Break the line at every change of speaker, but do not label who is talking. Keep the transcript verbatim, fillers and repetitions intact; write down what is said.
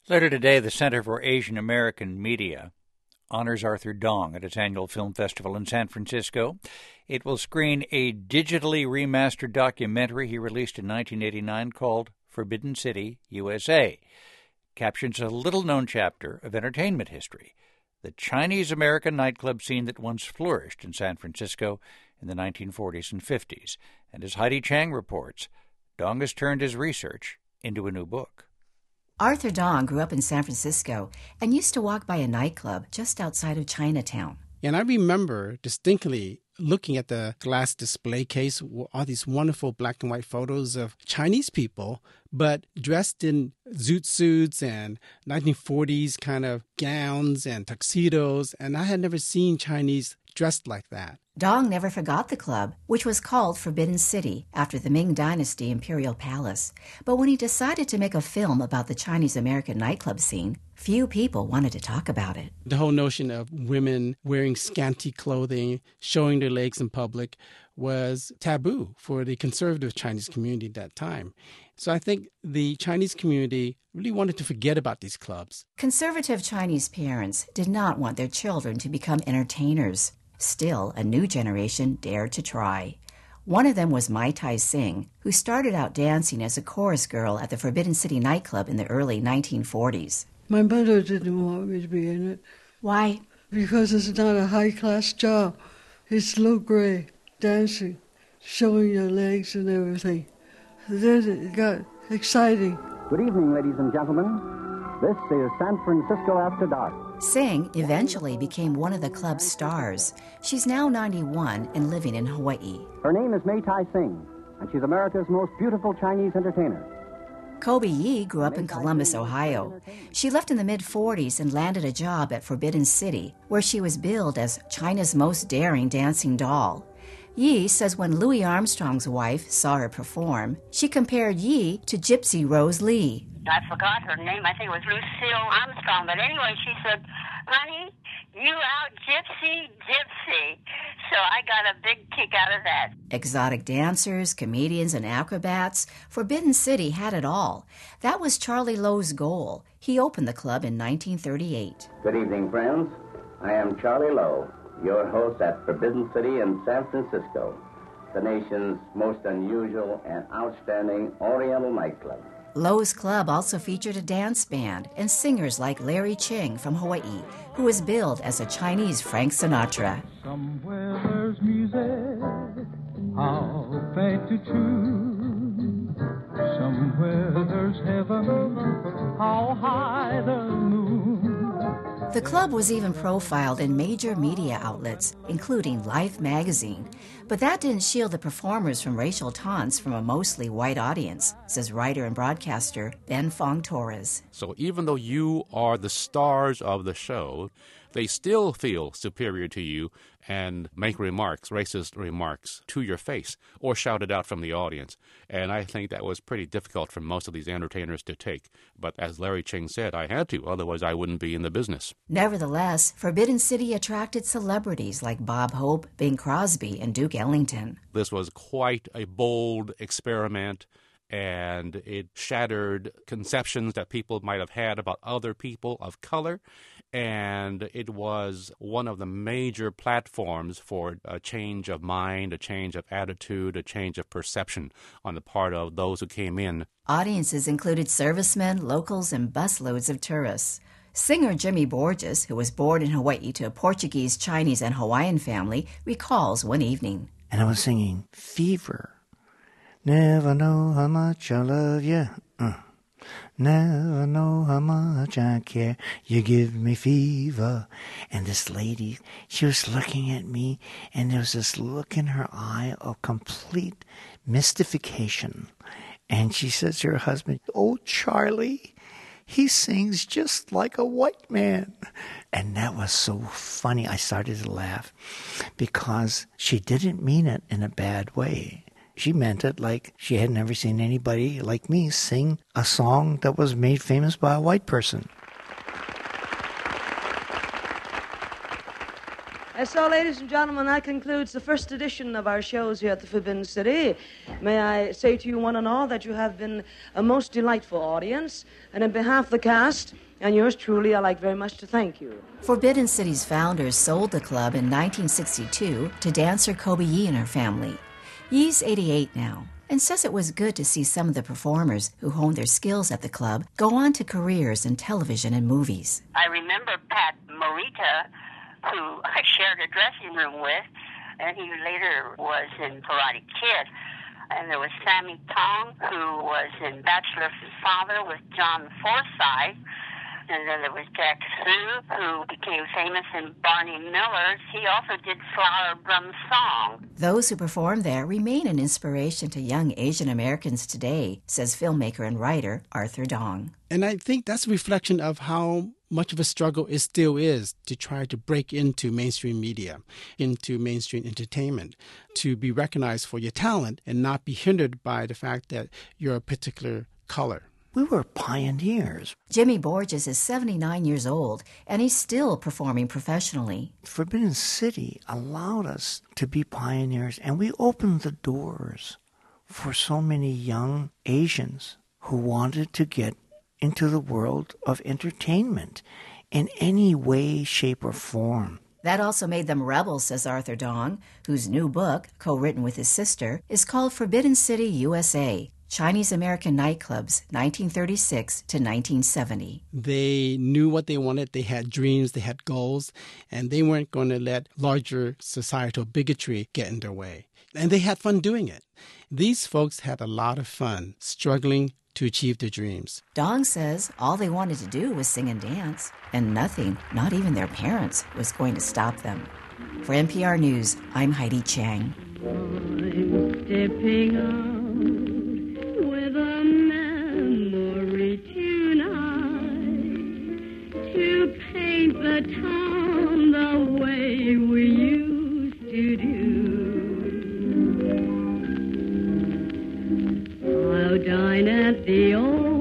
Later today, the Center for Asian American Media honors Arthur Dong at its annual film festival in San Francisco. It will screen a digitally remastered documentary he released in nineteen eighty-nine called Forbidden City, U S A. It captures a little-known chapter of entertainment history, the Chinese-American nightclub scene that once flourished in San Francisco in the nineteen forties and fifties. And as Heidi Chang reports, Dong has turned his research into a new book.
Arthur Dong grew up in San Francisco and used to walk by a nightclub just outside of Chinatown.
And I remember distinctly looking at the glass display case, all these wonderful black and white photos of Chinese people, but dressed in zoot suits and nineteen forties kind of gowns and tuxedos. And I had never seen Chinese dressed like that.
Dong never forgot the club, which was called Forbidden City after the Ming Dynasty Imperial Palace. But when he decided to make a film about the Chinese-American nightclub scene, few people wanted to talk about it.
The whole notion of women wearing scanty clothing, showing their legs in public, was taboo for the conservative Chinese community at that time. So I think the Chinese community really wanted to forget about these clubs.
Conservative Chinese parents did not want their children to become entertainers. Still, a new generation dared to try. One of them was Mai Tai Sing, who started out dancing as a chorus girl at the Forbidden City nightclub in the early nineteen forties.
My mother didn't want me to be in it.
Why?
Because it's not a high-class job. It's low-grade dancing, showing your legs and everything. Then it got exciting.
Good evening, ladies and gentlemen. This is San Francisco After Dark.
Singh eventually became one of the club's stars. She's now ninety-one and living in Hawaii.
Her name is Mai Tai Sing, and she's America's most beautiful Chinese entertainer.
Kobe Yi grew up in Columbus, Ohio. She left in the mid-forties and landed a job at Forbidden City, where she was billed as China's most daring dancing doll. Yi says when Louis Armstrong's wife saw her perform, she compared Yi to Gypsy Rose Lee.
I forgot her name. I think it was Lucille Armstrong. But anyway, she said, honey, you out gypsy, gypsy. So I got a big kick out of that.
Exotic dancers, comedians, and acrobats, Forbidden City had it all. That was Charlie Lowe's goal. He opened the club in nineteen thirty-eight.
Good evening, friends. I am Charlie Lowe, your host at Forbidden City in San Francisco, the nation's most unusual and outstanding Oriental nightclub.
Lowe's Club also featured a dance band and singers like Larry Ching from Hawaii, who was billed as a Chinese Frank Sinatra.
Somewhere there's music, how faint to choose. Somewhere there's heaven, how high the moon.
The club was even profiled in major media outlets, including Life magazine. But that didn't shield the performers from racial taunts from a mostly white audience, says writer and broadcaster Ben Fong Torres.
So even though you are the stars of the show, they still feel superior to you and make remarks, racist remarks, to your face or shout it out from the audience. And I think that was pretty difficult for most of these entertainers to take. But as Larry Ching said, I had to, otherwise I wouldn't be in the business.
Nevertheless, Forbidden City attracted celebrities like Bob Hope, Bing Crosby, and Duke Ellington.
This was quite a bold experiment, and it shattered conceptions that people might have had about other people of color. And it was one of the major platforms for a change of mind, a change of attitude, a change of perception on the part of those who came in.
Audiences included servicemen, locals, and busloads of tourists. Singer Jimmy Borges, who was born in Hawaii to a Portuguese, Chinese, and Hawaiian family, recalls one evening.
And I was singing Fever. Never know how much I love you. Uh. Never know how much I care. You give me fever. And this lady, she was looking at me, and there was this look in her eye of complete mystification. And she says to her husband, "Oh, Charlie, he sings just like a white man." And that was so funny. I started to laugh because she didn't mean it in a bad way. She meant it like she had never seen anybody like me sing a song that was made famous by a white person.
And so, ladies and gentlemen, that concludes the first edition of our shows here at the Forbidden City. May I say to you one and all that you have been a most delightful audience, and on behalf of the cast and yours truly, I'd like very much to thank you.
Forbidden City's founders sold the club in nineteen sixty-two to dancer Kobe Yi and her family. Yi's eighty-eight now, and says it was good to see some of the performers who honed their skills at the club go on to careers in television and movies.
I remember Pat Morita, who I shared a dressing room with, and he later was in Karate Kid. And there was Sammy Tong, who was in Bachelor's Father with John Forsythe. And then there was Jack Sue, who became famous in Barney Miller's. He also did Flower Drum Song.
Those who perform there remain an inspiration to young Asian Americans today, says filmmaker and writer Arthur Dong.
And I think that's a reflection of how much of a struggle it still is to try to break into mainstream media, into mainstream entertainment, to be recognized for your talent and not be hindered by the fact that you're a particular color.
We were pioneers.
Jimmy Borges is seventy-nine years old, and he's still performing professionally.
Forbidden City allowed us to be pioneers, and we opened the doors for so many young Asians who wanted to get into the world of entertainment in any way, shape, or form.
That also made them rebels, says Arthur Dong, whose new book, co-written with his sister, is called Forbidden City, U S A, Chinese-American Nightclubs, nineteen thirty-six to nineteen seventy.
They knew what they wanted. They had dreams. They had goals. And they weren't going to let larger societal bigotry get in their way. And they had fun doing it. These folks had a lot of fun struggling to achieve their dreams.
Dong says all they wanted to do was sing and dance, and nothing, not even their parents, was going to stop them. For N P R News, I'm Heidi Chang.
I'm stepping out with a memory tonight to paint the town the way we used to do. I'll dine at the old